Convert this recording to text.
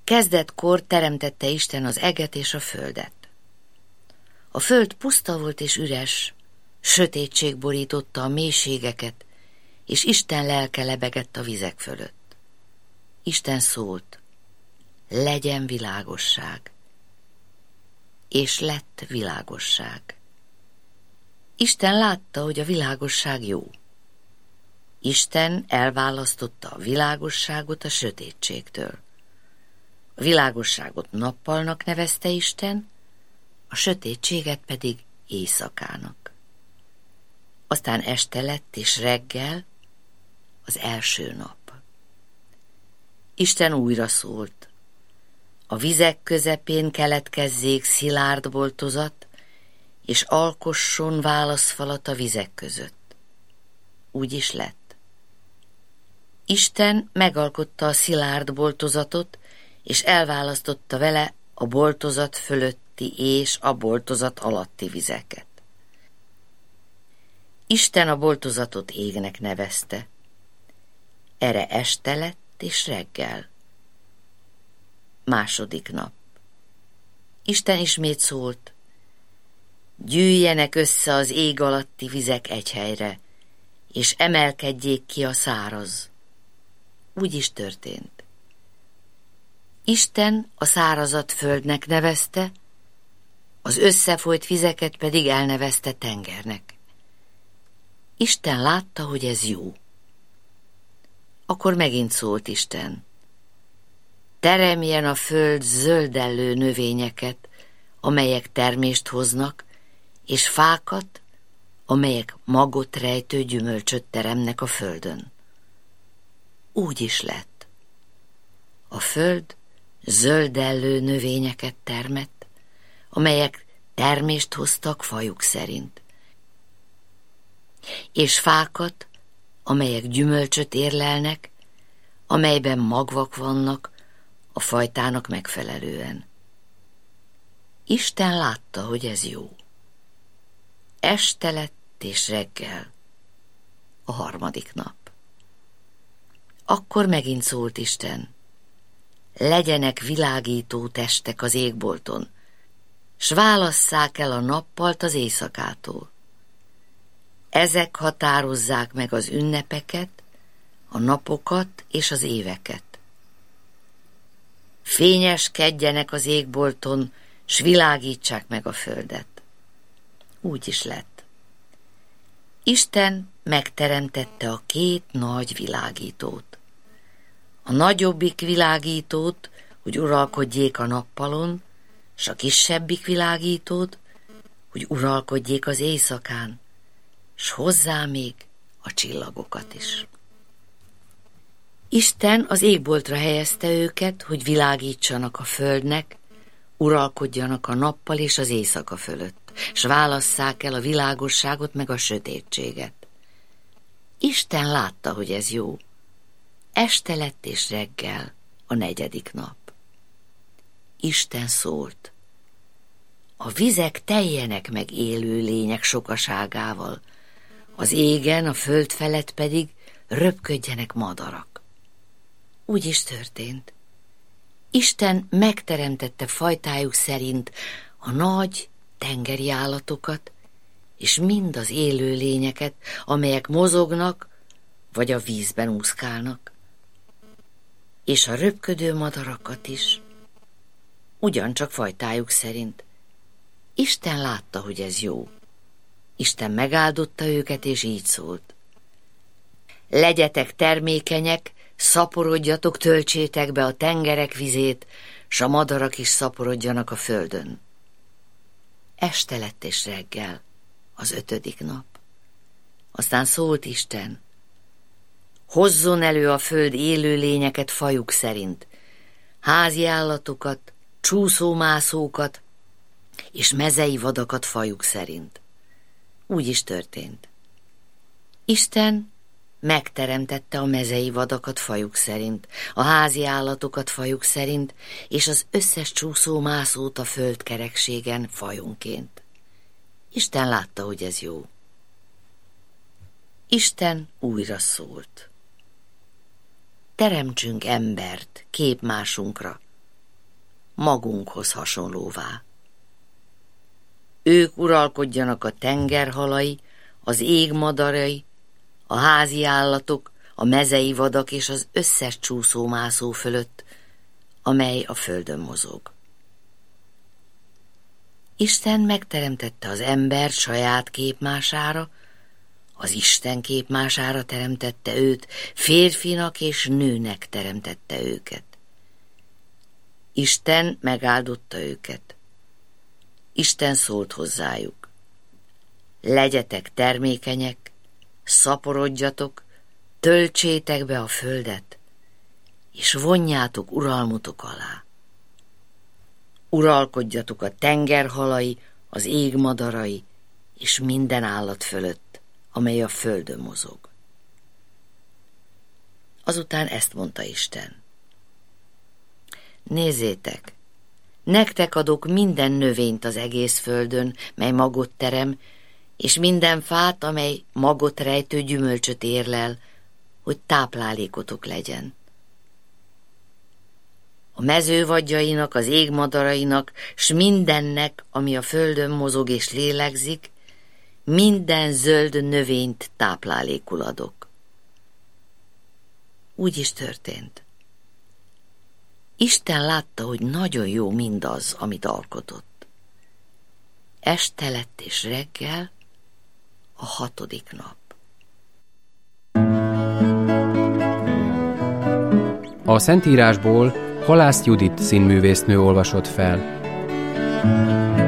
Kezdetkor teremtette Isten az eget és a földet. A föld puszta volt és üres, sötétség borította a mélységeket, és Isten lelke lebegett a vizek fölött. Isten szólt, legyen világosság, és lett világosság. Isten látta, hogy a világosság jó. Isten elválasztotta a világosságot a sötétségtől. A világosságot nappalnak nevezte Isten, a sötétséget pedig éjszakának. Aztán este lett és reggel, az első nap. Isten újra szólt. A vizek közepén keletkezzék szilárd boltozat, és alkosson válaszfalat a vizek között. Úgy is lett. Isten megalkotta a szilárd boltozatot, és elválasztotta vele a boltozat fölötti és a boltozat alatti vizeket. Isten a boltozatot égnek nevezte. Erre este lett és reggel. Második nap. Isten ismét szólt, gyűjjenek össze az ég alatti vizek egy helyre, és emelkedjék ki a száraz. Úgy is történt. Isten a szárazat földnek nevezte, az összefolyt vizeket pedig elnevezte tengernek. Isten látta, hogy ez jó. Akkor megint szólt Isten. Teremjen a föld zöldellő növényeket, amelyek termést hoznak, és fákat, amelyek magot rejtő gyümölcsöt teremnek a földön. Úgy is lett. A föld zöldellő növényeket termett, amelyek termést hoztak fajuk szerint, és fákat, amelyek gyümölcsöt érlelnek, amelyben magvak vannak a fajtának megfelelően. Isten látta, hogy ez jó. Este lett és reggel, a harmadik nap. Akkor megint szólt Isten, legyenek világító testek az égbolton, s válasszák el a nappalt az éjszakától. Ezek határozzák meg az ünnepeket, a napokat és az éveket. Fényeskedjenek az égbolton, s világítsák meg a földet. Úgy is lett. Isten megteremtette a két nagy világítót. A nagyobbik világítót, hogy uralkodjék a nappalon, s a kisebbik világítót, hogy uralkodjék az éjszakán, s hozzá még a csillagokat is. Isten az égboltra helyezte őket, hogy világítsanak a földnek, uralkodjanak a nappal és az éjszaka fölött, s válasszák el a világosságot meg a sötétséget. Isten látta, hogy ez jó. Este lett és reggel, a negyedik nap. Isten szólt. A vizek teljenek meg élő lények sokaságával, az égen, a föld felett pedig röpködjenek madarak. Úgy is történt. Isten megteremtette fajtájuk szerint a nagy tengeri állatokat, és mind az élő lényeket, amelyek mozognak, vagy a vízben úszkálnak, és a röpködő madarakat is, ugyancsak fajtájuk szerint. Isten látta, hogy ez jó. Isten megáldotta őket, és így szólt. Legyetek termékenyek, szaporodjatok, töltsétek be a tengerek vizét, s a madarak is szaporodjanak a földön. Este lett és reggel, az ötödik nap. Aztán szólt Isten. Hozzon elő a föld élőlényeket fajuk szerint, házi állatokat, csúszómászókat és mezei vadakat fajuk szerint. Úgy is történt. Isten megteremtette a mezei vadakat fajuk szerint, a házi állatokat fajuk szerint, és az összes csúszómászót a földkerekségen fajonként. Isten látta, hogy ez jó. Isten újra szólt. Teremtsünk embert képmásunkra, magunkhoz hasonlóvá. Ők uralkodjanak a tengerhalai, az ég madarai, a házi állatok, a mezei vadak és az összes csúszómászó fölött, amely a földön mozog. Isten megteremtette az embert saját képmására, az Isten képmására teremtette őt, férfinak és nőnek teremtette őket. Isten megáldotta őket. Isten szólt hozzájuk: legyetek termékenyek, szaporodjatok, töltsétek be a földet, és vonjátok uralmutok alá. Uralkodjatok a tengerhalai, az ég madarai, és minden állat fölött, amely a földön mozog. Azután ezt mondta Isten: nézzétek, nektek adok minden növényt az egész földön, mely magot terem, és minden fát, amely magot rejtő gyümölcsöt érlel, hogy táplálékotok legyen. A mező vadjainak, az ég madarainak, s mindennek, ami a földön mozog és lélegzik, minden zöld növényt táplálékul adok. Úgy is történt. Isten látta, hogy nagyon jó mindaz, amit alkotott. Este lett és reggel, a 6. nap. A Szentírásból Halász Judit színművésznő olvasott fel.